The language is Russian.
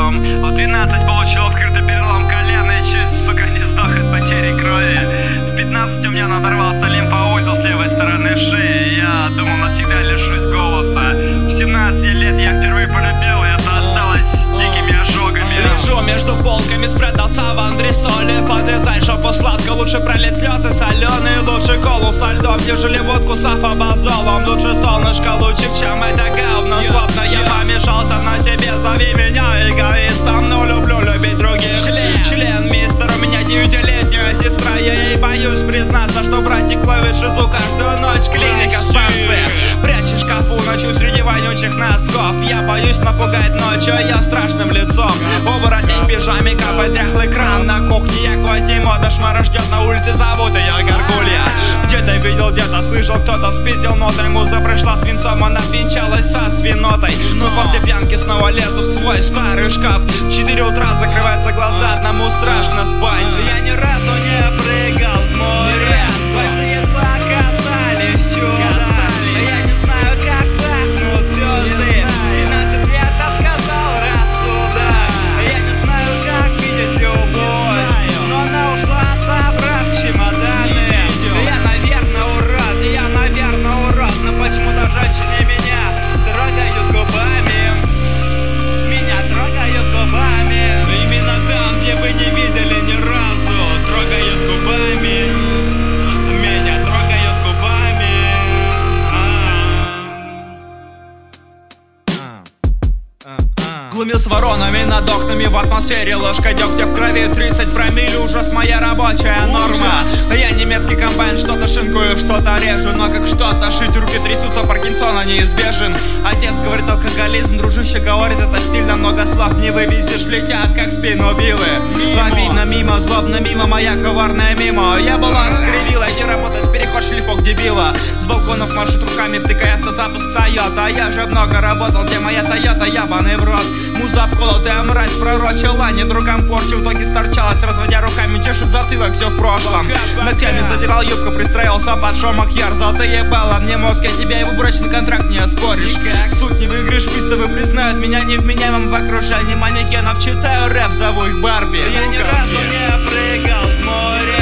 перелом. В 12 получил открытый перелом колена и чуть, сука, не сдох от потери крови. В 15 у меня надорвался лимфоузел с левой стороны шеи. Я думал, навсегда лишусь голоса. В 17 лет я впервые полюбил, и это осталось дикими ожогами. Лежу между полками, спрятался в антресоле. Подрезай жопу сладко, лучше пролить слезы соленые. Лучше колу со льдом, нежели водку с афобазолом. Лучше солнышко лучик, чем это говно. Злобно я помешался на себе, зови меня эгоистом. Но люблю любить других. Член мистер, у меня 9-летняя сестра. Я ей боюсь признаться, что братик ловит шизу каждую ночь. Клиника, станция. Прячешь в шкафу ночью среди вонючих носков. Я боюсь напугать ночью, я страшным лицом. Оборотень в пижаме, капает дряхлый кран. На кухне я Квазимода, шмара ждет на улице, зовут ее Горгулья. Где-то видел, где-то слышал, кто-то спиздил нотой. Муза пришла свинцом, она венчалась со свинотой. Но после пьянки снова лезу в свой старый шкаф. В 4 утра закрываются глаза, одному страшно спать. Я ни разу не прыгал в море, пальцы едва касались чуда. Я не знаю, как пахнут звезды, 15 лет отказал рассудок. Я не знаю, как видеть любовь, но она ушла, собрав чемоданы. Я, наверное, урод, но почему-то женщины меня трогают губами. Меня трогают губами. Именно там, где вы не видели ни разу, трогают губами. Меня трогают губами. Глумил с воронами над окнами, в атмосфере ложка дегтя в крови. 30 промилле, ужас, моя рабочая норма. Я немецкий комбайн, что-то шинкую, что-то режу. Но как что-то шить, руки трясутся, Паркинсона неизбежен. Отец говорит, алкоголизм, дружище говорит, это стильно, много слов не вывезешь, летят как спинобилы. Обидно мимо, злобно мимо, моя коварная мимо. Я была скривила, иди работать в переход, шлифок дебила. С балконов машут руками, втыкая автозапуск Тойота. Я же много работал, где моя Тойота, ябаный в рот. Муза обколотая мразь пророчила, не другам порчу, в итоге сторчалась, разводя руками, чешет затылок, все в прошлом. Ногтями задирал юбку, пристроился под шоу Макьяр. Золотые баллы, мне мозг, я тебя его брачный контракт не оспоришь. Суть не выиграешь, приставы признают меня невменяемым в окружении манекенов. Читаю рэп, зову их Барби. Я ни разу не прыгал в море,